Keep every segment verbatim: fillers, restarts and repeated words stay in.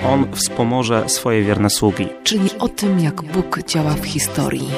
On wspomoże swoje wierne sługi. Czyli o tym, jak Bóg działa w historii.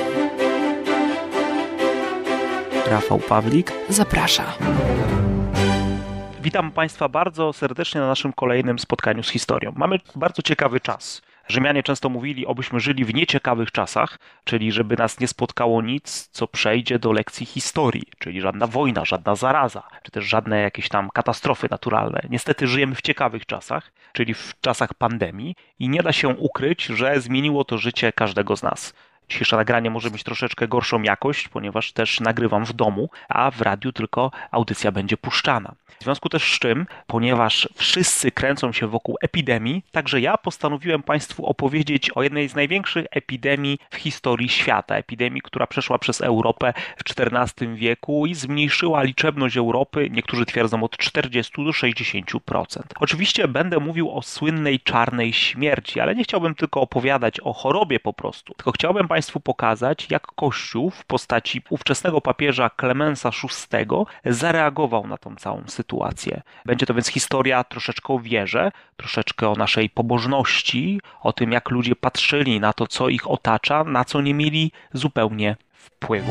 Rafał Pawlik zaprasza. Witam Państwa bardzo serdecznie na naszym kolejnym spotkaniu z historią. Mamy bardzo ciekawy czas. Rzymianie często mówili, obyśmy żyli w nieciekawych czasach, czyli żeby nas nie spotkało nic, co przejdzie do lekcji historii, czyli żadna wojna, żadna zaraza, czy też żadne jakieś tam katastrofy naturalne. Niestety żyjemy w ciekawych czasach, czyli w czasach pandemii i nie da się ukryć, że zmieniło to życie każdego z nas. Dzisiejsze nagranie może mieć troszeczkę gorszą jakość, ponieważ też nagrywam w domu, a w radiu tylko audycja będzie puszczana. W związku też z czym, ponieważ wszyscy kręcą się wokół epidemii, także ja postanowiłem Państwu opowiedzieć o jednej z największych epidemii w historii świata. Epidemii, która przeszła przez Europę w czternastym wieku i zmniejszyła liczebność Europy, niektórzy twierdzą od czterdziestu do sześćdziesięciu procent. Oczywiście będę mówił o słynnej czarnej śmierci, ale nie chciałbym tylko opowiadać o chorobie po prostu, tylko chciałbym Państwu pokazać, jak Kościół w postaci ówczesnego papieża Klemensa szóstego zareagował na tą całą sytuację. Będzie to więc historia troszeczkę o wierze, troszeczkę o naszej pobożności, o tym, jak ludzie patrzyli na to, co ich otacza, na co nie mieli zupełnie wpływu.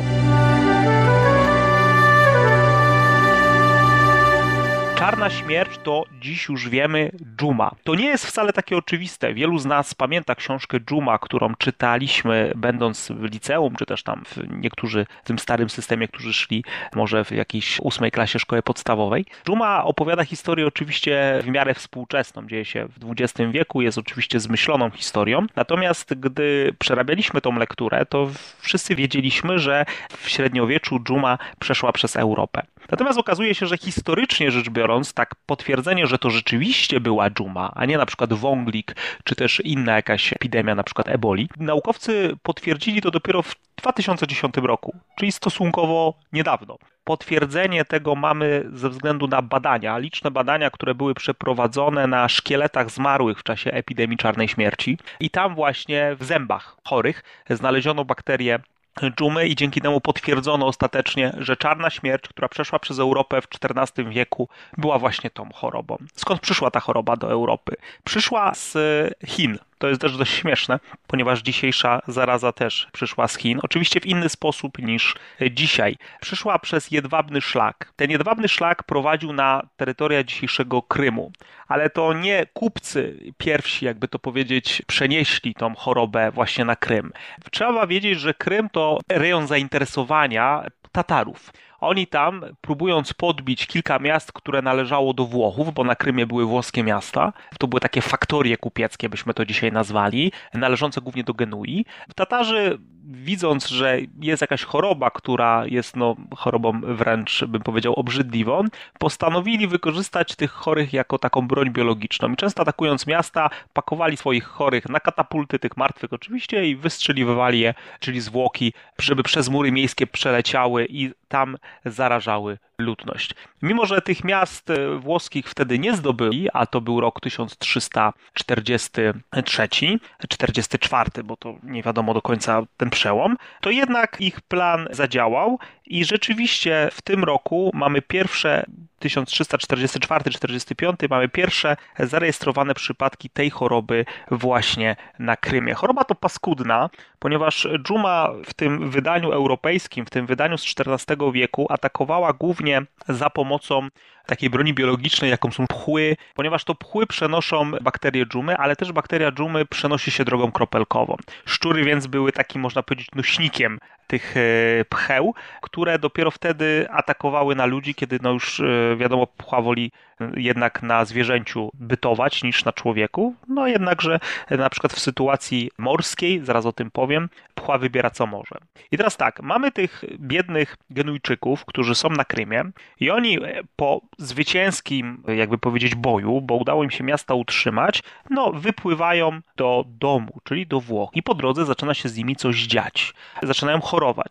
Czarna śmierć to dziś już wiemy dżuma. To nie jest wcale takie oczywiste. Wielu z nas pamięta książkę Dżuma, którą czytaliśmy będąc w liceum, czy też tam w niektórzy w tym starym systemie, którzy szli może w jakiejś ósmej klasie szkoły podstawowej. Dżuma opowiada historię oczywiście w miarę współczesną. Dzieje się w dwudziestym wieku, jest oczywiście zmyśloną historią. Natomiast gdy przerabialiśmy tą lekturę, to wszyscy wiedzieliśmy, że w średniowieczu dżuma przeszła przez Europę. Natomiast okazuje się, że historycznie rzecz biorąc, tak potwierdzenie, że to rzeczywiście była dżuma, a nie na przykład wąglik, czy też inna jakaś epidemia, na przykład eboli, naukowcy potwierdzili to dopiero w dwa tysiące dziesiątym roku, czyli stosunkowo niedawno. Potwierdzenie tego mamy ze względu na badania, liczne badania, które były przeprowadzone na szkieletach zmarłych w czasie epidemii czarnej śmierci i tam właśnie w zębach chorych znaleziono bakterię dżumy i dzięki temu potwierdzono ostatecznie, że czarna śmierć, która przeszła przez Europę w czternastym wieku, była właśnie tą chorobą. Skąd przyszła ta choroba do Europy? Przyszła z Chin. To jest też dość śmieszne, ponieważ dzisiejsza zaraza też przyszła z Chin. Oczywiście w inny sposób niż dzisiaj. Przyszła przez jedwabny szlak. Ten jedwabny szlak prowadził na terytoria dzisiejszego Krymu. Ale to nie kupcy pierwsi, jakby to powiedzieć, przenieśli tą chorobę właśnie na Krym. Trzeba wiedzieć, że Krym to rejon zainteresowania Tatarów. Oni tam, próbując podbić kilka miast, które należało do Włochów, bo na Krymie były włoskie miasta, to były takie faktorie kupieckie, byśmy to dzisiaj nazwali, należące głównie do Genui. Tatarzy, widząc, że jest jakaś choroba, która jest no, chorobą wręcz, bym powiedział, obrzydliwą, postanowili wykorzystać tych chorych jako taką broń biologiczną. I często atakując miasta, pakowali swoich chorych na katapulty, tych martwych oczywiście, i wystrzeliwywali je, czyli zwłoki, żeby przez mury miejskie przeleciały i tam zarażały ludność. Mimo że tych miast włoskich wtedy nie zdobyli, a to był rok tysiąc trzysta czterdziesty trzeci, czterdziesty czwarty, bo to nie wiadomo do końca ten przełom, to jednak ich plan zadziałał i rzeczywiście w tym roku mamy pierwsze tysiąc trzysta czterdziesty czwarty czterdziesty piąty mamy pierwsze zarejestrowane przypadki tej choroby właśnie na Krymie. Choroba to paskudna, ponieważ dżuma w tym wydaniu europejskim, w tym wydaniu z czternastego wieku atakowała głównie za pomocą takiej broni biologicznej, jaką są pchły, ponieważ to pchły przenoszą bakterię dżumy, ale też bakteria dżumy przenosi się drogą kropelkową. Szczury więc były takim, można powiedzieć, nośnikiem tych pcheł, które dopiero wtedy atakowały na ludzi, kiedy no już wiadomo, pchła woli jednak na zwierzęciu bytować niż na człowieku. No jednakże na przykład w sytuacji morskiej, zaraz o tym powiem, pchła wybiera co może. I teraz tak, mamy tych biednych Genujczyków, którzy są na Krymie i oni po zwycięskim, jakby powiedzieć, boju, bo udało im się miasta utrzymać, no wypływają do domu, czyli do Włoch i po drodze zaczyna się z nimi coś dziać. Zaczynają chorować.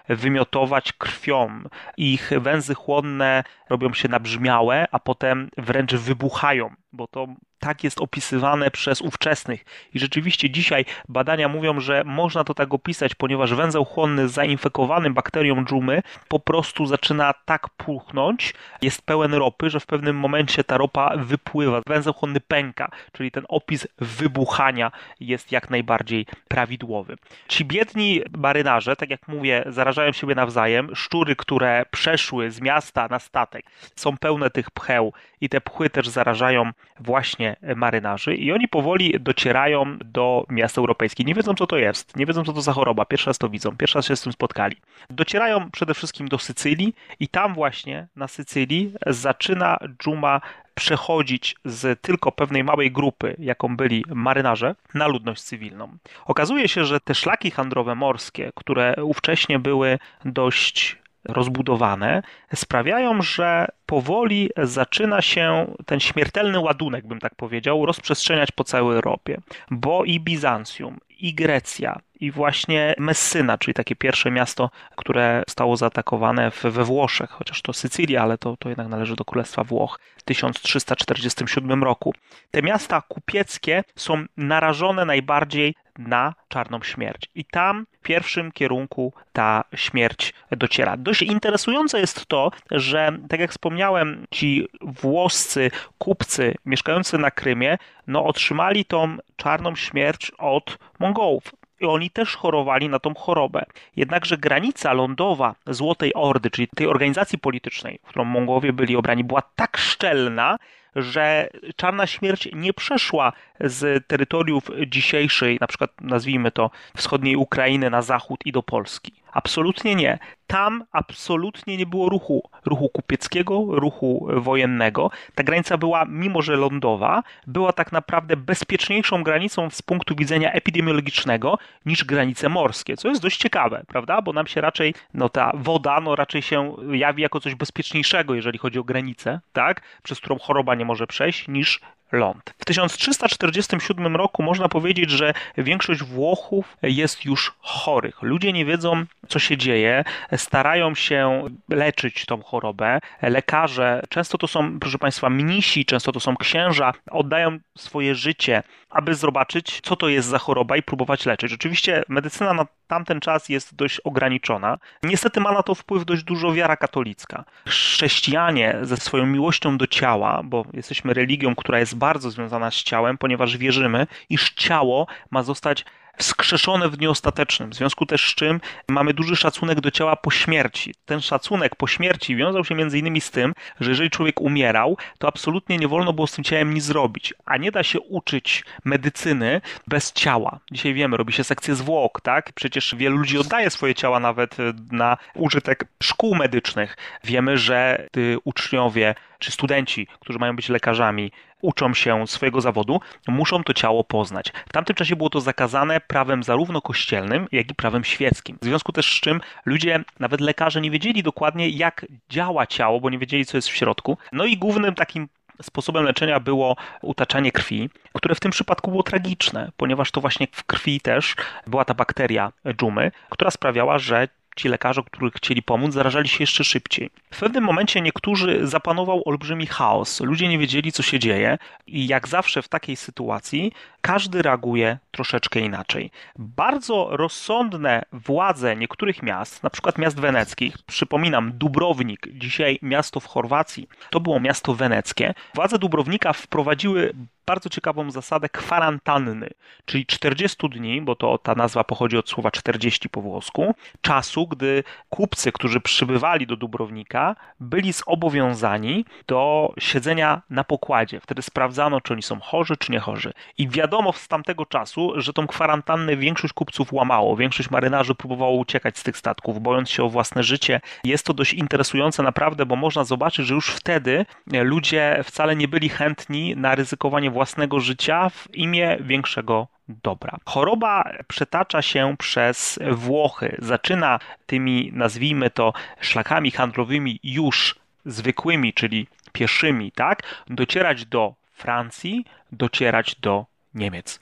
wymiotować krwią. Ich węzy chłonne robią się nabrzmiałe, a potem wręcz wybuchają, bo to tak jest opisywane przez ówczesnych. I rzeczywiście dzisiaj badania mówią, że można to tak opisać, ponieważ węzeł chłonny zainfekowany bakterią dżumy po prostu zaczyna tak puchnąć, jest pełen ropy, że w pewnym momencie ta ropa wypływa, węzeł chłonny pęka, czyli ten opis wybuchania jest jak najbardziej prawidłowy. Ci biedni marynarze, tak jak mówię, zarażają siebie nawzajem. Szczury, które przeszły z miasta na statek, są pełne tych pcheł i te pchły też zarażają właśnie marynarzy i oni powoli docierają do miast europejskich. Nie wiedzą, co to jest, nie wiedzą, co to za choroba. Pierwszy raz to widzą, pierwszy raz się z tym spotkali. Docierają przede wszystkim do Sycylii i tam właśnie na Sycylii zaczyna dżuma przechodzić z tylko pewnej małej grupy, jaką byli marynarze, na ludność cywilną. Okazuje się, że te szlaki handlowe morskie, które ówcześnie były dość rozbudowane, sprawiają, że powoli zaczyna się ten śmiertelny ładunek, bym tak powiedział, rozprzestrzeniać po całej Europie, bo i Bizancjum, i Grecja, i właśnie Messyna, czyli takie pierwsze miasto, które zostało zaatakowane we Włoszech, chociaż to Sycylia, ale to, to jednak należy do Królestwa Włoch w tysiąc trzysta czterdziestym siódmym roku. Te miasta kupieckie są narażone najbardziej na czarną śmierć. I tam w pierwszym kierunku ta śmierć dociera. Dość interesujące jest to, że tak jak wspomniałem, ci włoscy kupcy mieszkający na Krymie, no otrzymali tą czarną śmierć od Mongołów. I oni też chorowali na tą chorobę. Jednakże granica lądowa Złotej Ordy, czyli tej organizacji politycznej, w którą Mongołowie byli obrani, była tak szczelna, że czarna śmierć nie przeszła z terytoriów dzisiejszej, na przykład nazwijmy to wschodniej Ukrainy na zachód i do Polski. Absolutnie nie. Tam absolutnie nie było ruchu, ruchu kupieckiego, ruchu wojennego. Ta granica była, mimo że lądowa, była tak naprawdę bezpieczniejszą granicą z punktu widzenia epidemiologicznego niż granice morskie, co jest dość ciekawe, prawda? Bo nam się raczej, no ta woda, no raczej się jawi jako coś bezpieczniejszego, jeżeli chodzi o granicę, tak? Przez którą choroba nie może przejść, niż ląd. W tysiąc trzysta czterdziestym siódmym roku można powiedzieć, że większość Włochów jest już chorych. Ludzie nie wiedzą, co się dzieje, starają się leczyć tą chorobę. Lekarze, często to są, proszę Państwa, mnisi, często to są księża, oddają swoje życie, aby zobaczyć, co to jest za choroba i próbować leczyć. Oczywiście medycyna na tamten czas jest dość ograniczona. Niestety ma na to wpływ dość dużo wiara katolicka. Chrześcijanie ze swoją miłością do ciała, bo jesteśmy religią, która jest bardzo związana z ciałem, ponieważ wierzymy, iż ciało ma zostać wskrzeszone w dniu ostatecznym, w związku też z czym mamy duży szacunek do ciała po śmierci. Ten szacunek po śmierci wiązał się między innymi z tym, że jeżeli człowiek umierał, to absolutnie nie wolno było z tym ciałem nic zrobić, a nie da się uczyć medycyny bez ciała. Dzisiaj wiemy, robi się sekcję zwłok, tak? Przecież wielu ludzi oddaje swoje ciała nawet na użytek szkół medycznych. Wiemy, że uczniowie czy studenci, którzy mają być lekarzami, uczą się swojego zawodu, muszą to ciało poznać. W tamtym czasie było to zakazane prawem zarówno kościelnym, jak i prawem świeckim. W związku też z czym ludzie, nawet lekarze, nie wiedzieli dokładnie, jak działa ciało, bo nie wiedzieli, co jest w środku. No i głównym takim sposobem leczenia było utaczanie krwi, które w tym przypadku było tragiczne, ponieważ to właśnie w krwi też była ta bakteria dżumy, która sprawiała, że ci lekarze, których chcieli pomóc, zarażali się jeszcze szybciej. W pewnym momencie niektórzy zapanował olbrzymi chaos. Ludzie nie wiedzieli, co się dzieje i jak zawsze w takiej sytuacji każdy reaguje troszeczkę inaczej. Bardzo rozsądne władze niektórych miast, na przykład miast weneckich, przypominam, Dubrownik, dzisiaj miasto w Chorwacji, to było miasto weneckie. Władze Dubrownika wprowadziły bardzo ciekawą zasadę kwarantanny, czyli czterdziestu dni, bo to ta nazwa pochodzi od słowa czterdzieści po włosku, czasu, gdy kupcy, którzy przybywali do Dubrownika, byli zobowiązani do siedzenia na pokładzie. Wtedy sprawdzano, czy oni są chorzy, czy nie chorzy. I wiadomo z tamtego czasu, że tą kwarantannę większość kupców łamało. Większość marynarzy próbowało uciekać z tych statków, bojąc się o własne życie. Jest to dość interesujące naprawdę, bo można zobaczyć, że już wtedy ludzie wcale nie byli chętni na ryzykowanie własnego życia w imię większego dobra. Choroba przetacza się przez Włochy. Zaczyna tymi, nazwijmy to, szlakami handlowymi już zwykłymi, czyli pieszymi, tak? Docierać do Francji, docierać do Niemiec.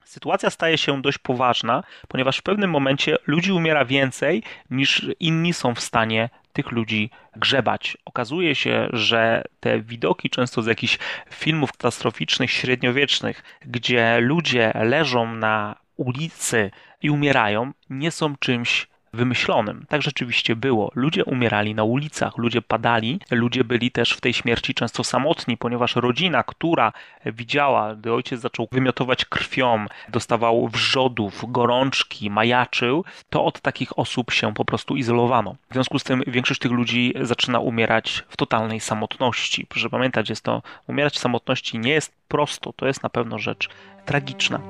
Sytuacja staje się dość poważna, ponieważ w pewnym momencie ludzi umiera więcej, niż inni są w stanie tych ludzi grzebać. Okazuje się, że te widoki często z jakichś filmów katastroficznych, średniowiecznych, gdzie ludzie leżą na ulicy i umierają, nie są czymś wymyślonym. Tak rzeczywiście było. Ludzie umierali na ulicach, ludzie padali, ludzie byli też w tej śmierci często samotni, ponieważ rodzina, która widziała, gdy ojciec zaczął wymiotować krwią, dostawał wrzodów, gorączki, majaczył, to od takich osób się po prostu izolowano. W związku z tym większość tych ludzi zaczyna umierać w totalnej samotności. Proszę pamiętać, jest to, umierać w samotności nie jest prosto, to jest na pewno rzecz tragiczna.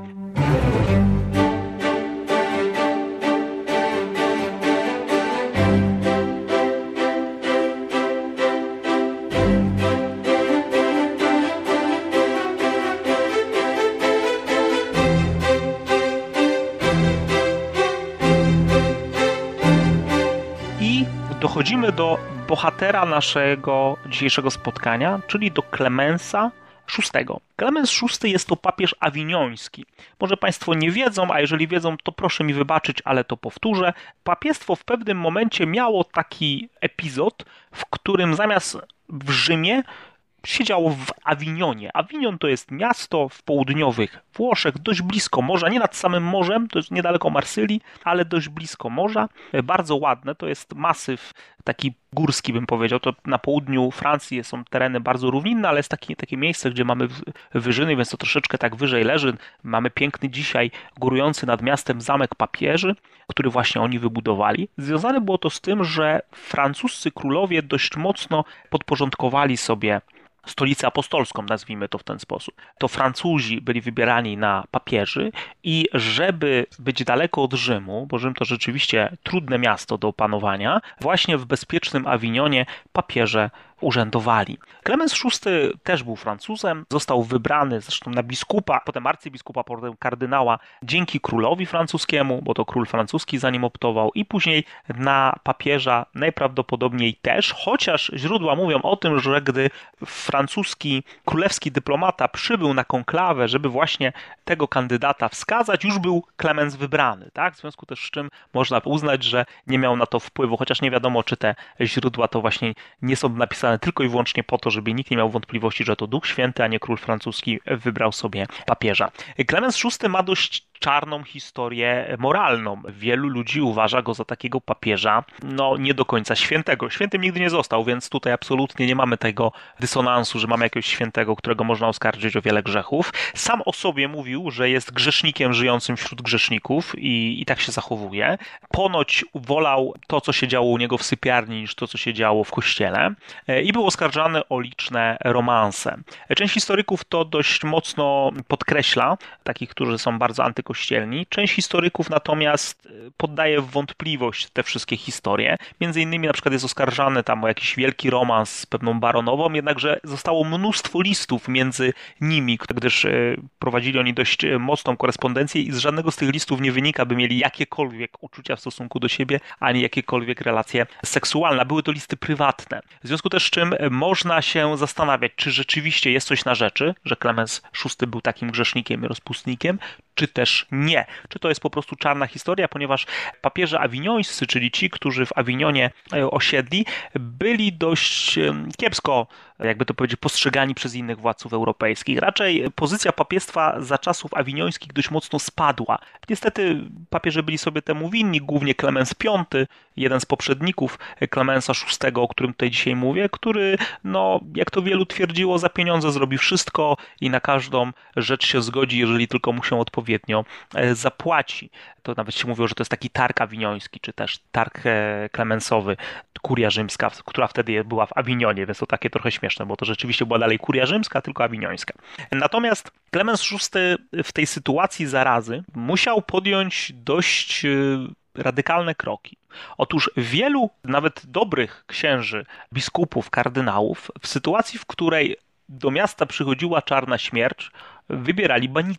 Dochodzimy do bohatera naszego dzisiejszego spotkania, czyli do Klemensa szóstego. Klemens szósty jest to papież awinioński. Może Państwo nie wiedzą, a jeżeli wiedzą, to proszę mi wybaczyć, ale to powtórzę. Papiestwo w pewnym momencie miało taki epizod, w którym zamiast w Rzymie siedziało w Awinionie. Awinion to jest miasto w południowych Włoszech, dość blisko morza, nie nad samym morzem, to jest niedaleko Marsylii, ale dość blisko morza. Bardzo ładne, to jest masyw taki górski, bym powiedział. To na południu Francji są tereny bardzo równinne, ale jest takie, takie miejsce, gdzie mamy wyżyny, więc to troszeczkę tak wyżej leży. Mamy piękny dzisiaj górujący nad miastem zamek papieży, który właśnie oni wybudowali. Związane było to z tym, że francuscy królowie dość mocno podporządkowali sobie stolicę apostolską, nazwijmy to w ten sposób. To Francuzi byli wybierani na papieży i żeby być daleko od Rzymu, bo Rzym to rzeczywiście trudne miasto do opanowania, właśnie w bezpiecznym Awinionie papieże urzędowali. Klemens szósty też był Francuzem, został wybrany zresztą na biskupa, potem arcybiskupa, potem kardynała dzięki królowi francuskiemu, bo to król francuski za nim optował, i później na papieża najprawdopodobniej też, chociaż źródła mówią o tym, że gdy francuski królewski dyplomata przybył na konklawę, żeby właśnie tego kandydata wskazać, już był Klemens wybrany, tak? W związku też z czym można uznać, że nie miał na to wpływu, chociaż nie wiadomo, czy te źródła to właśnie nie są napisane tylko i wyłącznie po to, żeby nikt nie miał wątpliwości, że to Duch Święty, a nie król francuski wybrał sobie papieża. Klemens szósty ma dość czarną historię moralną. Wielu ludzi uważa go za takiego papieża, no nie do końca świętego. Świętym nigdy nie został, więc tutaj absolutnie nie mamy tego dysonansu, że mamy jakiegoś świętego, którego można oskarżyć o wiele grzechów. Sam o sobie mówił, że jest grzesznikiem żyjącym wśród grzeszników i, i tak się zachowuje. Ponoć wolał to, co się działo u niego w sypialni, niż to, co się działo w kościele i był oskarżany o liczne romanse. Część historyków to dość mocno podkreśla, takich, którzy są bardzo antykościelni. Część historyków natomiast poddaje w wątpliwość te wszystkie historie. Między innymi na przykład jest oskarżany tam o jakiś wielki romans z pewną baronową, jednakże zostało mnóstwo listów między nimi, gdyż prowadzili oni dość mocną korespondencję i z żadnego z tych listów nie wynika, by mieli jakiekolwiek uczucia w stosunku do siebie, ani jakiekolwiek relacje seksualne. Były to listy prywatne. W związku też z czym można się zastanawiać, czy rzeczywiście jest coś na rzeczy, że Klemens szósty był takim grzesznikiem i rozpustnikiem, czy też nie. Czy to jest po prostu czarna historia, ponieważ papieże awiniońscy, czyli ci, którzy w Awinionie osiedli, byli dość kiepsko, jakby to powiedzieć, postrzegani przez innych władców europejskich. Raczej pozycja papiestwa za czasów awiniońskich dość mocno spadła. Niestety papieże byli sobie temu winni, głównie Klemens piąty, jeden z poprzedników Klemensa szóstego, o którym tutaj dzisiaj mówię, który, no, jak to wielu twierdziło, za pieniądze zrobi wszystko i na każdą rzecz się zgodzi, jeżeli tylko mu się odpowiednio zapłaci. To nawet się mówiło, że to jest taki targ awinioński, czy też targ klemensowy, kuria rzymska, która wtedy była w Awinionie, więc to takie trochę śmieszne, bo to rzeczywiście była dalej kuria rzymska, tylko awiniońska. Natomiast Klemens szósty w tej sytuacji zarazy musiał podjąć dość radykalne kroki. Otóż wielu, nawet dobrych księży, biskupów, kardynałów, w sytuacji, w której do miasta przychodziła czarna śmierć, wybierali banicję.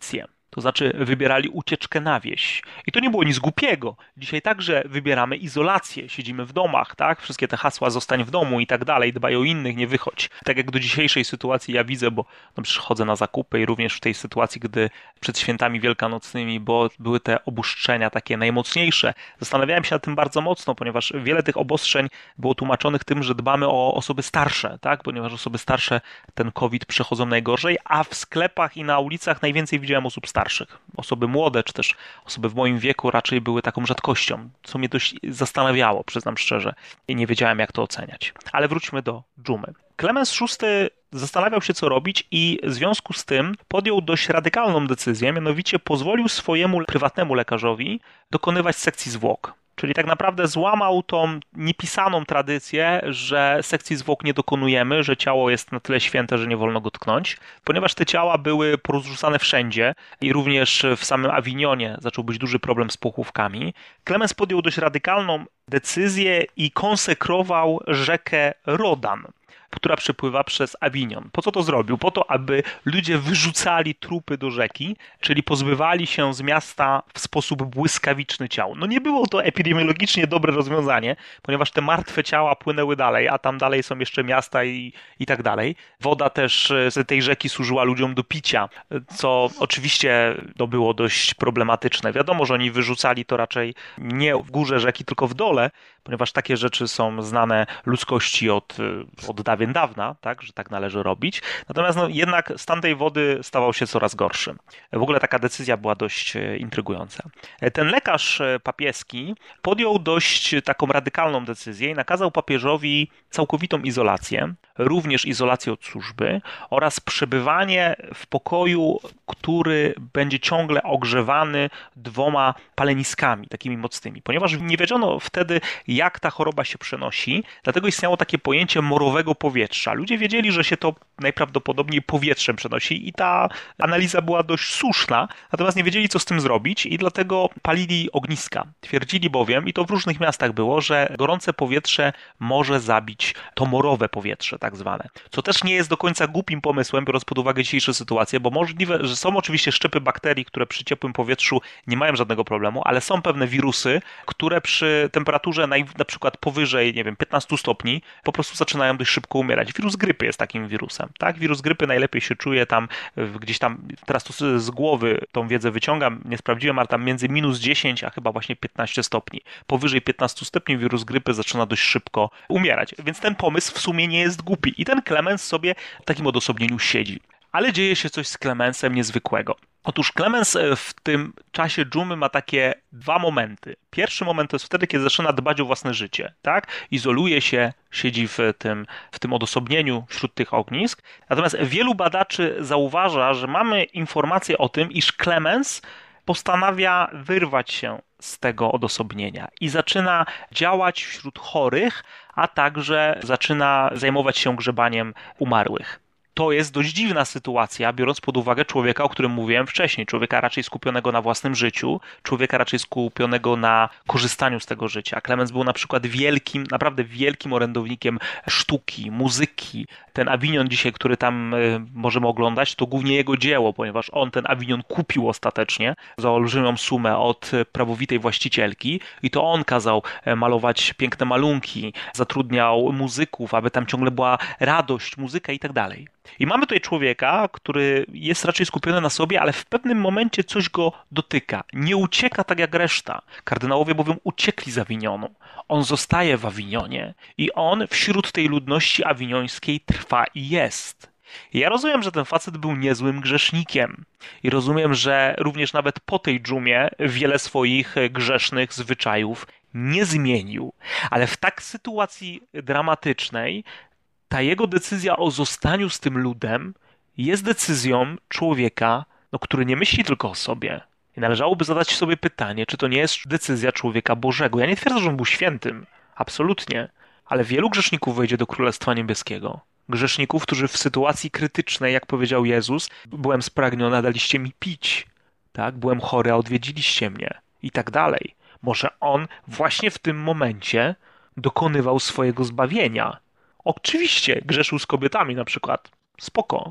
To znaczy wybierali ucieczkę na wieś. I to nie było nic głupiego. Dzisiaj także wybieramy izolację, siedzimy w domach, tak? Wszystkie te hasła zostań w domu i tak dalej, dbaj o innych, nie wychodź. Tak jak do dzisiejszej sytuacji ja widzę, bo no przecież chodzę na zakupy i również w tej sytuacji, gdy przed świętami wielkanocnymi, bo były te obostrzenia takie najmocniejsze. Zastanawiałem się nad tym bardzo mocno, ponieważ wiele tych obostrzeń było tłumaczonych tym, że dbamy o osoby starsze, tak? Ponieważ osoby starsze ten COVID przechodzą najgorzej, a w sklepach i na ulicach najwięcej widziałem osób starszych. starszych. Osoby młode, czy też osoby w moim wieku raczej były taką rzadkością, co mnie dość zastanawiało, przyznam szczerze, i nie wiedziałem, jak to oceniać. Ale wróćmy do dżumy. Klemens szósty zastanawiał się, co robić i w związku z tym podjął dość radykalną decyzję, mianowicie pozwolił swojemu prywatnemu lekarzowi dokonywać sekcji zwłok. Czyli tak naprawdę złamał tą niepisaną tradycję, że sekcji zwłok nie dokonujemy, że ciało jest na tyle święte, że nie wolno go tknąć, ponieważ te ciała były porozrzucane wszędzie i również w samym Awinionie zaczął być duży problem z pochówkami. Klemens podjął dość radykalną decyzję i konsekrował rzekę Rodan, która przepływa przez Awinion. Po co to zrobił? Po to, aby ludzie wyrzucali trupy do rzeki, czyli pozbywali się z miasta w sposób błyskawiczny ciał. No nie było to epidemiologicznie dobre rozwiązanie, ponieważ te martwe ciała płynęły dalej, a tam dalej są jeszcze miasta i, i tak dalej. Woda też z tej rzeki służyła ludziom do picia, co oczywiście to było dość problematyczne. Wiadomo, że oni wyrzucali to raczej nie w górze rzeki, tylko w dole, ponieważ takie rzeczy są znane ludzkości od, od dawien dawna, tak, że tak należy robić. Natomiast no, jednak stan tej wody stawał się coraz gorszy. W ogóle taka decyzja była dość intrygująca. Ten lekarz papieski podjął dość taką radykalną decyzję i nakazał papieżowi całkowitą izolację, również izolację od służby oraz przebywanie w pokoju, który będzie ciągle ogrzewany dwoma paleniskami, takimi mocnymi. Ponieważ nie wiedziano wtedy, jak ta choroba się przenosi, dlatego istniało takie pojęcie morowego powietrza. Ludzie wiedzieli, że się to najprawdopodobniej powietrzem przenosi i ta analiza była dość słuszna, natomiast nie wiedzieli, co z tym zrobić i dlatego palili ogniska. Twierdzili bowiem, i to w różnych miastach było, że gorące powietrze może zabić to morowe powietrze, tak zwane. Co też nie jest do końca głupim pomysłem, biorąc pod uwagę dzisiejsze sytuacje, bo możliwe, że są oczywiście szczepy bakterii, które przy ciepłym powietrzu nie mają żadnego problemu, ale są pewne wirusy, które przy temperaturze naj, na przykład powyżej, nie wiem, piętnastu stopni po prostu zaczynają dość szybko umierać. Wirus grypy jest takim wirusem, tak? Wirus grypy najlepiej się czuje tam, gdzieś tam, teraz to z głowy tą wiedzę wyciągam, nie sprawdziłem, ale tam między minus dziesięć, a chyba właśnie piętnaście stopni. Powyżej piętnastu stopni wirus grypy zaczyna dość szybko umierać, więc ten pomysł w sumie nie jest głupi i ten Klemens sobie w takim odosobnieniu siedzi. Ale dzieje się coś z Klemensem niezwykłego. Otóż Klemens w tym czasie dżumy ma takie dwa momenty. Pierwszy moment to jest wtedy, kiedy zaczyna dbać o własne życie, tak? Izoluje się, siedzi w tym, w tym odosobnieniu wśród tych ognisk. Natomiast wielu badaczy zauważa, że mamy informację o tym, iż Klemens postanawia wyrwać się z tego odosobnienia i zaczyna działać wśród chorych, a także zaczyna zajmować się grzebaniem umarłych. To jest dość dziwna sytuacja, biorąc pod uwagę człowieka, o którym mówiłem wcześniej. Człowieka raczej skupionego na własnym życiu, człowieka raczej skupionego na korzystaniu z tego życia. Klemens był na przykład wielkim, naprawdę wielkim orędownikiem sztuki, muzyki. Ten Awinion dzisiaj, który tam możemy oglądać, to głównie jego dzieło, ponieważ on ten Awinion kupił ostatecznie za olbrzymią sumę od prawowitej właścicielki i to on kazał malować piękne malunki, zatrudniał muzyków, aby tam ciągle była radość, muzyka i tak dalej. I mamy tutaj człowieka, który jest raczej skupiony na sobie, ale w pewnym momencie coś go dotyka. Nie ucieka tak jak reszta. Kardynałowie bowiem uciekli z Awinionu. On zostaje w Awinionie i on wśród tej ludności awiniońskiej trwa i jest. Ja rozumiem, że ten facet był niezłym grzesznikiem i rozumiem, że również nawet po tej dżumie wiele swoich grzesznych zwyczajów nie zmienił. Ale w tak sytuacji dramatycznej ta jego decyzja o zostaniu z tym ludem jest decyzją człowieka, no, który nie myśli tylko o sobie. I należałoby zadać sobie pytanie, czy to nie jest decyzja człowieka Bożego. Ja nie twierdzę, że on był świętym. Absolutnie. Ale wielu grzeszników wejdzie do Królestwa Niebieskiego. Grzeszników, którzy w sytuacji krytycznej, jak powiedział Jezus, byłem spragniony, a daliście mi pić. Tak? Byłem chory, a odwiedziliście mnie. I tak dalej. Może on właśnie w tym momencie dokonywał swojego zbawienia. Oczywiście grzeszył z kobietami na przykład. Spoko.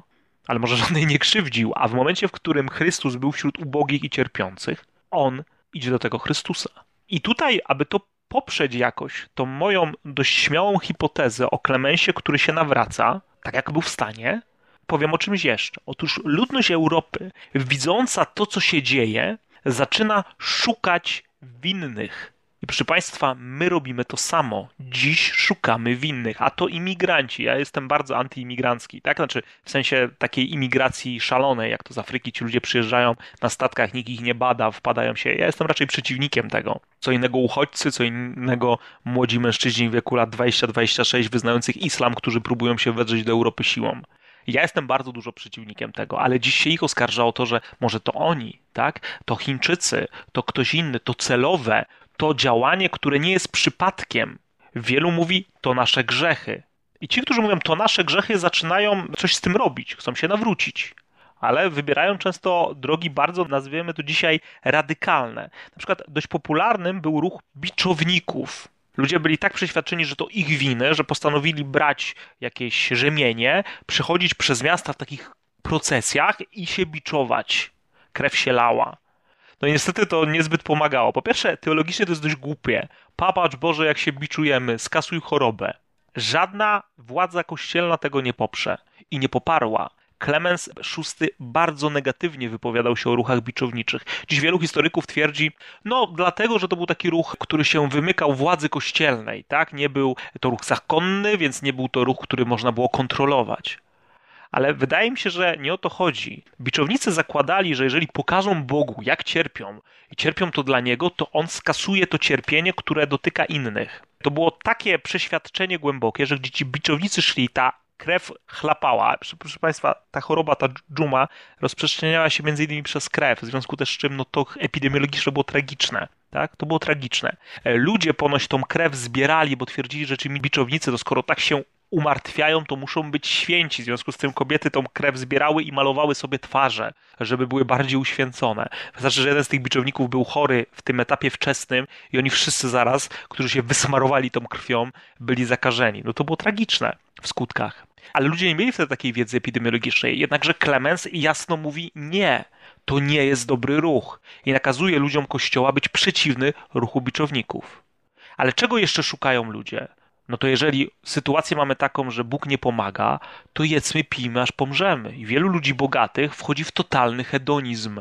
ale może żadnej nie krzywdził, a w momencie, w którym Chrystus był wśród ubogich i cierpiących, on idzie do tego Chrystusa. I tutaj, aby to poprzeć jakoś tą moją dość śmiałą hipotezę o Klemensie, który się nawraca, tak jak był w stanie, powiem o czymś jeszcze. Otóż ludność Europy, widząca to, co się dzieje, zaczyna szukać winnych. I proszę Państwa, my robimy to samo. Dziś szukamy winnych, a to imigranci. Ja jestem bardzo antyimigrancki, tak? Znaczy w sensie takiej imigracji szalonej, jak to z Afryki ci ludzie przyjeżdżają na statkach, nikt ich nie bada, wpadają się. Ja jestem raczej przeciwnikiem tego. Co innego uchodźcy, co innego młodzi mężczyźni w wieku lat dwadzieścia dwadzieścia sześć wyznających islam, którzy próbują się wedrzeć do Europy siłą. Ja jestem bardzo dużo przeciwnikiem tego, ale dziś się ich oskarża o to, że może to oni, tak? To Chińczycy, to ktoś inny, to celowe, to działanie, które nie jest przypadkiem. Wielu mówi, to nasze grzechy. I ci, którzy mówią, to nasze grzechy, zaczynają coś z tym robić, chcą się nawrócić. Ale wybierają często drogi bardzo, nazwijmy to dzisiaj, radykalne. Na przykład dość popularnym był ruch biczowników. Ludzie byli tak przeświadczeni, że to ich winy, że postanowili brać jakieś rzemienie, przechodzić przez miasta w takich procesjach i się biczować. Krew się lała. No niestety to niezbyt pomagało. Po pierwsze, teologicznie to jest dość głupie. Papacz Boże, jak się biczujemy, skasuj chorobę. Żadna władza kościelna tego nie poprze i nie poparła. Klemens szósty bardzo negatywnie wypowiadał się o ruchach biczowniczych. Dziś wielu historyków twierdzi, no dlatego, że to był taki ruch, który się wymykał władzy kościelnej, tak? Nie był to ruch zakonny, więc nie był to ruch, który można było kontrolować. Ale wydaje mi się, że nie o to chodzi. Biczownicy zakładali, że jeżeli pokażą Bogu, jak cierpią, i cierpią to dla Niego, to On skasuje to cierpienie, które dotyka innych. To było takie przeświadczenie głębokie, że gdzie ci biczownicy szli, ta krew chlapała. Proszę Państwa, ta choroba, ta dżuma rozprzestrzeniała się między innymi przez krew, w związku też z czym no, to epidemiologicznie było tragiczne. Tak? To było tragiczne. Ludzie ponoć tą krew zbierali, bo twierdzili, że ci biczownicy, to skoro tak się umartwiają, to muszą być święci. W związku z tym kobiety tą krew zbierały i malowały sobie twarze, żeby były bardziej uświęcone. Wystarczy, że jeden z tych biczowników był chory w tym etapie wczesnym i oni wszyscy zaraz, którzy się wysmarowali tą krwią, byli zakażeni. No to było tragiczne w skutkach. Ale ludzie nie mieli wtedy takiej wiedzy epidemiologicznej. Jednakże Klemens jasno mówi nie. To nie jest dobry ruch. I nakazuje ludziom Kościoła być przeciwny ruchu biczowników. Ale czego jeszcze szukają ludzie? No to jeżeli sytuację mamy taką, że Bóg nie pomaga, to jedzmy, pijmy, aż pomrzemy. I wielu ludzi bogatych wchodzi w totalny hedonizm,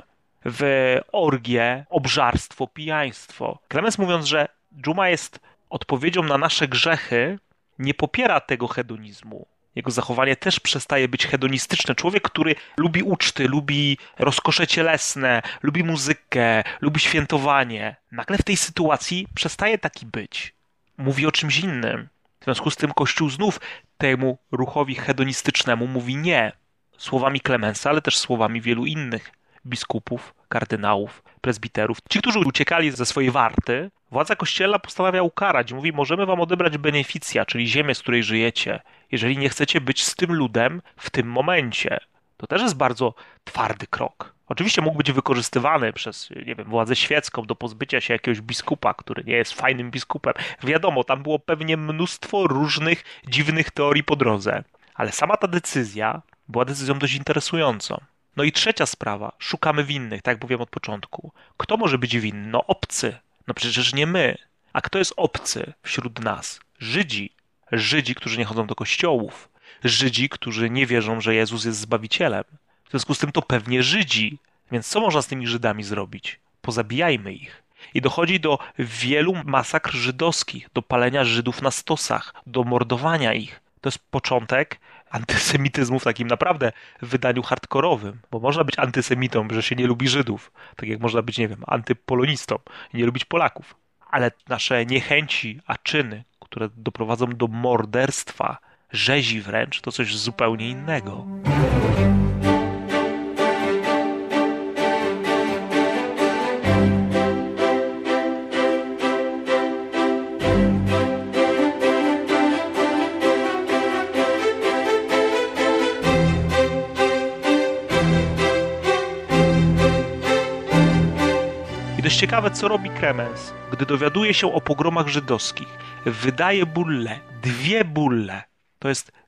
w orgie, obżarstwo, pijaństwo. Klemens mówiąc, że dżuma jest odpowiedzią na nasze grzechy, nie popiera tego hedonizmu. Jego zachowanie też przestaje być hedonistyczne. Człowiek, który lubi uczty, lubi rozkosze cielesne, lubi muzykę, lubi świętowanie, nagle w tej sytuacji przestaje taki być. Mówi o czymś innym. W związku z tym Kościół znów temu ruchowi hedonistycznemu mówi nie. Słowami Klemensa, ale też słowami wielu innych biskupów, kardynałów, prezbiterów. Ci, którzy uciekali ze swojej warty, władza kościelna postanawia ukarać. Mówi, możemy wam odebrać beneficja, czyli ziemię, z której żyjecie, jeżeli nie chcecie być z tym ludem w tym momencie. To też jest bardzo twardy krok. Oczywiście mógł być wykorzystywany przez, nie wiem, władzę świecką do pozbycia się jakiegoś biskupa, który nie jest fajnym biskupem. Wiadomo, tam było pewnie mnóstwo różnych dziwnych teorii po drodze. Ale sama ta decyzja była decyzją dość interesującą. No i trzecia sprawa. Szukamy winnych, tak jak mówiłem od początku. Kto może być winny? No obcy. No przecież nie my. A kto jest obcy wśród nas? Żydzi. Żydzi, którzy nie chodzą do kościołów. Żydzi, którzy nie wierzą, że Jezus jest Zbawicielem. W związku z tym to pewnie Żydzi. Więc co można z tymi Żydami zrobić? Pozabijajmy ich. I dochodzi do wielu masakr żydowskich, do palenia Żydów na stosach, do mordowania ich. To jest początek antysemityzmu w takim naprawdę wydaniu hardkorowym. Bo można być antysemitą, że się nie lubi Żydów. Tak jak można być, nie wiem, antypolonistą i nie lubić Polaków. Ale nasze niechęci, a czyny, które doprowadzą do morderstwa, rzezi wręcz, to coś zupełnie innego. Dość ciekawe, co robi Klemens, gdy dowiaduje się o pogromach żydowskich. Wydaje bullę, dwie bulle. To jest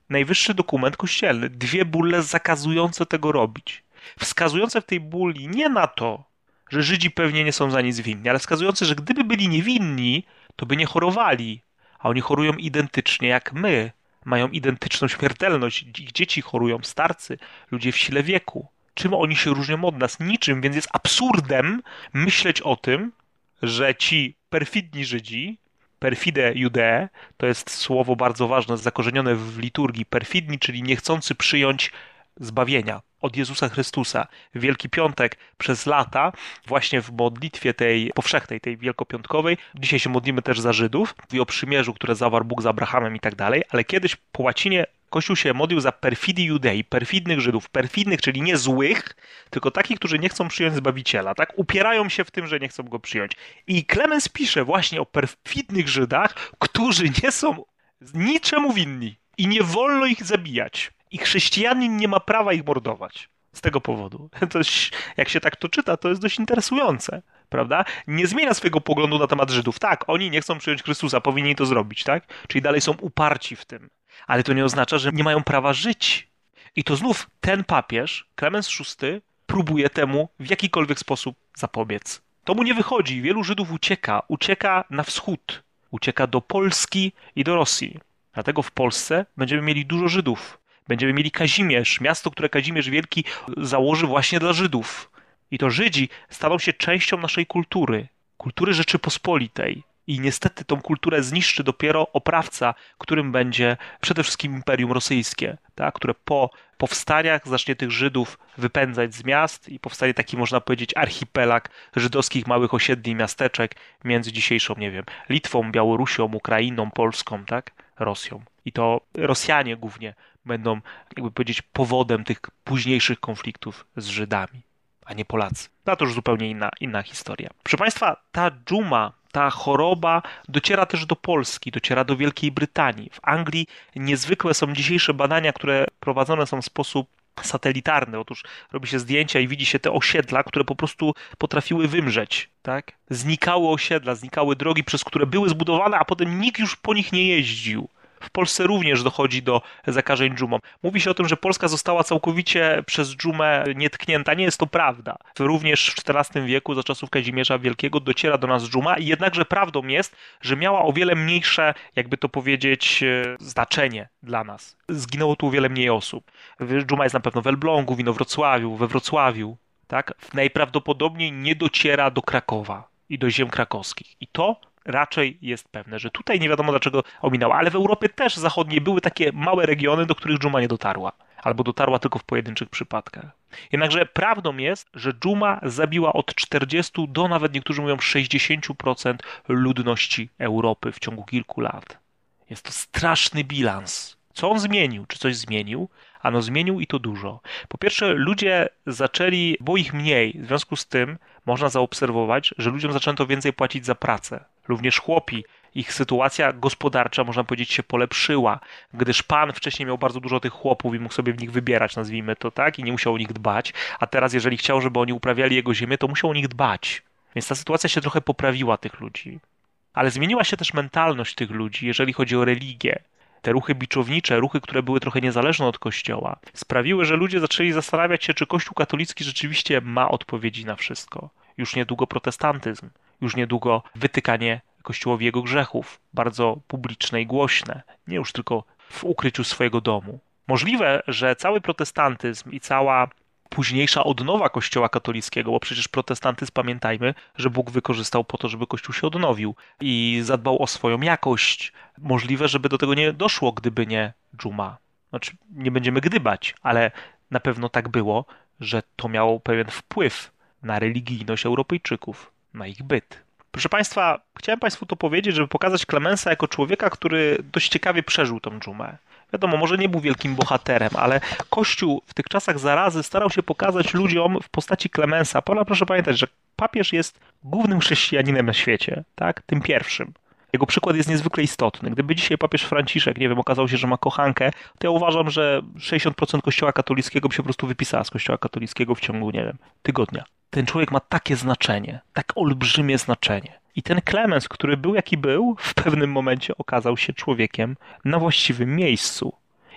najwyższy dokument kościelny. Dwie bulle zakazujące tego robić. Wskazujące w tej bulli nie na to, że Żydzi pewnie nie są za nic winni, ale wskazujące, że gdyby byli niewinni, to by nie chorowali. A oni chorują identycznie jak my. Mają identyczną śmiertelność. Ich dzieci chorują, starcy, ludzie w sile wieku. Czym oni się różnią od nas? Niczym, więc jest absurdem myśleć o tym, że ci perfidni Żydzi, perfide Judee, to jest słowo bardzo ważne, zakorzenione w liturgii, perfidni, czyli niechcący przyjąć zbawienia od Jezusa Chrystusa. Wielki Piątek przez lata, właśnie w modlitwie tej powszechnej, tej wielkopiątkowej, dzisiaj się modlimy też za Żydów i o przymierzu, które zawarł Bóg z Abrahamem i tak dalej, ale kiedyś po łacinie Kościół się modlił za perfidi Judei, perfidnych Żydów, perfidnych, czyli nie złych, tylko takich, którzy nie chcą przyjąć Zbawiciela, tak? Upierają się w tym, że nie chcą go przyjąć. I Klemens pisze właśnie o perfidnych Żydach, którzy nie są niczemu winni i nie wolno ich zabijać. I chrześcijanin nie ma prawa ich mordować. Z tego powodu. To jest, jak się tak to czyta, to jest dość interesujące, prawda? Nie zmienia swojego poglądu na temat Żydów. Tak, oni nie chcą przyjąć Chrystusa, powinni to zrobić, tak? Czyli dalej są uparci w tym. Ale to nie oznacza, że nie mają prawa żyć. I to znów ten papież, Klemens szósty, próbuje temu w jakikolwiek sposób zapobiec. To mu nie wychodzi. Wielu Żydów ucieka. Ucieka na wschód. Ucieka do Polski i do Rosji. Dlatego w Polsce będziemy mieli dużo Żydów. Będziemy mieli Kazimierz, miasto, które Kazimierz Wielki założy właśnie dla Żydów. I to Żydzi staną się częścią naszej kultury, kultury Rzeczypospolitej. I niestety tą kulturę zniszczy dopiero oprawca, którym będzie przede wszystkim Imperium Rosyjskie, tak? Które po powstaniach zacznie tych Żydów wypędzać z miast i powstanie taki, można powiedzieć, archipelag żydowskich małych osiedli, miasteczek między dzisiejszą, nie wiem, Litwą, Białorusią, Ukrainą, Polską, tak? Rosją. I to Rosjanie głównie będą, jakby powiedzieć, powodem tych późniejszych konfliktów z Żydami, a nie Polacy. No to już zupełnie inna, inna historia. Proszę Państwa, ta dżuma, ta choroba dociera też do Polski, dociera do Wielkiej Brytanii. W Anglii niezwykłe są dzisiejsze badania, które prowadzone są w sposób satelitarny. Otóż robi się zdjęcia i widzi się te osiedla, które po prostu potrafiły wymrzeć, tak? Znikały osiedla, znikały drogi, przez które były zbudowane, a potem nikt już po nich nie jeździł. W Polsce również dochodzi do zakażeń dżumą. Mówi się o tym, że Polska została całkowicie przez dżumę nietknięta. Nie jest to prawda. Również w czternastym wieku, za czasów Kazimierza Wielkiego, dociera do nas dżuma i jednakże prawdą jest, że miała o wiele mniejsze, jakby to powiedzieć, znaczenie dla nas. Zginęło tu o wiele mniej osób. Dżuma jest na pewno w Elblągu, w Inowrocławiu, we Wrocławiu. Tak? Najprawdopodobniej nie dociera do Krakowa i do ziem krakowskich. I to raczej jest pewne, że tutaj nie wiadomo dlaczego ominęła, ale w Europie też zachodniej były takie małe regiony, do których dżuma nie dotarła, albo dotarła tylko w pojedynczych przypadkach. Jednakże prawdą jest, że dżuma zabiła od czterdziestu do nawet niektórzy mówią sześćdziesiąt procent ludności Europy w ciągu kilku lat. Jest to straszny bilans. Co on zmienił? Czy coś zmienił? Ano zmienił i to dużo. Po pierwsze, ludzie zaczęli, bo ich mniej, w związku z tym można zaobserwować, że ludziom zaczęto więcej płacić za pracę. Również chłopi, ich sytuacja gospodarcza, można powiedzieć, się polepszyła, gdyż pan wcześniej miał bardzo dużo tych chłopów i mógł sobie w nich wybierać, nazwijmy to tak, i nie musiał o nich dbać, a teraz jeżeli chciał, żeby oni uprawiali jego ziemię, to musiał o nich dbać. Więc ta sytuacja się trochę poprawiła tych ludzi. Ale zmieniła się też mentalność tych ludzi, jeżeli chodzi o religię. Te ruchy biczownicze, ruchy, które były trochę niezależne od Kościoła, sprawiły, że ludzie zaczęli zastanawiać się, czy Kościół katolicki rzeczywiście ma odpowiedzi na wszystko. Już niedługo protestantyzm, już niedługo wytykanie Kościołowi jego grzechów, bardzo publiczne i głośne, nie już tylko w ukryciu swojego domu. Możliwe, że cały protestantyzm i cała późniejsza odnowa Kościoła katolickiego, bo przecież protestantyzm, pamiętajmy, że Bóg wykorzystał po to, żeby Kościół się odnowił i zadbał o swoją jakość. Możliwe, żeby do tego nie doszło, gdyby nie dżuma. Znaczy, nie będziemy gdybać, ale na pewno tak było, że to miało pewien wpływ na religijność Europejczyków, na ich byt. Proszę Państwa, chciałem Państwu to powiedzieć, żeby pokazać Klemensa jako człowieka, który dość ciekawie przeżył tą dżumę. Wiadomo, może nie był wielkim bohaterem, ale Kościół w tych czasach zarazy starał się pokazać ludziom w postaci Klemensa. Proszę pamiętać, że papież jest głównym chrześcijaninem na świecie, tak? Tym pierwszym. Jego przykład jest niezwykle istotny. Gdyby dzisiaj papież Franciszek, nie wiem, okazało się, że ma kochankę, to ja uważam, że sześćdziesiąt procent Kościoła katolickiego by się po prostu wypisała z Kościoła katolickiego w ciągu, nie wiem, tygodnia. Ten człowiek ma takie znaczenie, tak olbrzymie znaczenie. I ten Klemens, który był jaki był, w pewnym momencie okazał się człowiekiem na właściwym miejscu.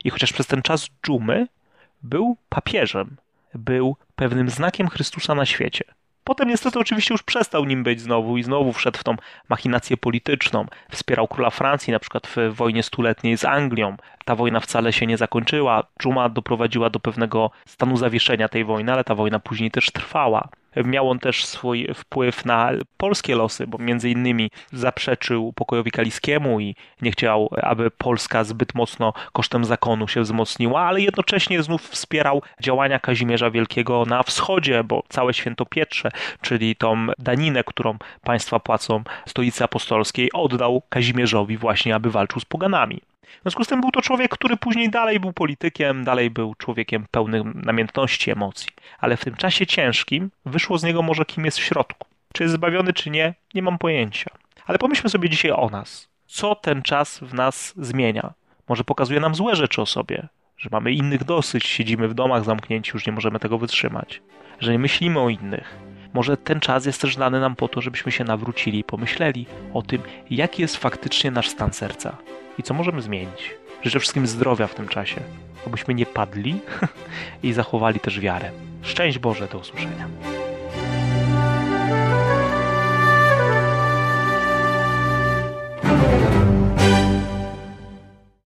I chociaż przez ten czas dżumy był papieżem, był pewnym znakiem Chrystusa na świecie. Potem niestety oczywiście już przestał nim być znowu i znowu wszedł w tą machinację polityczną. Wspierał króla Francji, na przykład w wojnie stuletniej z Anglią. Ta wojna wcale się nie zakończyła. Dżuma doprowadziła do pewnego stanu zawieszenia tej wojny, ale ta wojna później też trwała. Miał on też swój wpływ na polskie losy, bo między innymi zaprzeczył pokojowi kaliskiemu i nie chciał, aby Polska zbyt mocno kosztem zakonu się wzmocniła, ale jednocześnie znów wspierał działania Kazimierza Wielkiego na wschodzie, bo całe Świętopietrze, czyli tą daninę, którą państwa płacą Stolicy Apostolskiej, oddał Kazimierzowi właśnie, aby walczył z poganami. W związku z tym był to człowiek, który później dalej był politykiem, dalej był człowiekiem pełnym namiętności, emocji. Ale w tym czasie ciężkim wyszło z niego może kim jest w środku. Czy jest zbawiony, czy nie, nie mam pojęcia. Ale pomyślmy sobie dzisiaj o nas. Co ten czas w nas zmienia? Może pokazuje nam złe rzeczy o sobie, że mamy innych dosyć, siedzimy w domach zamknięci, już nie możemy tego wytrzymać, że nie myślimy o innych. Może ten czas jest też dany nam po to, żebyśmy się nawrócili i pomyśleli o tym, jaki jest faktycznie nasz stan serca i co możemy zmienić. Życzę wszystkim zdrowia w tym czasie, abyśmy nie padli i zachowali też wiarę. Szczęść Boże, do usłyszenia.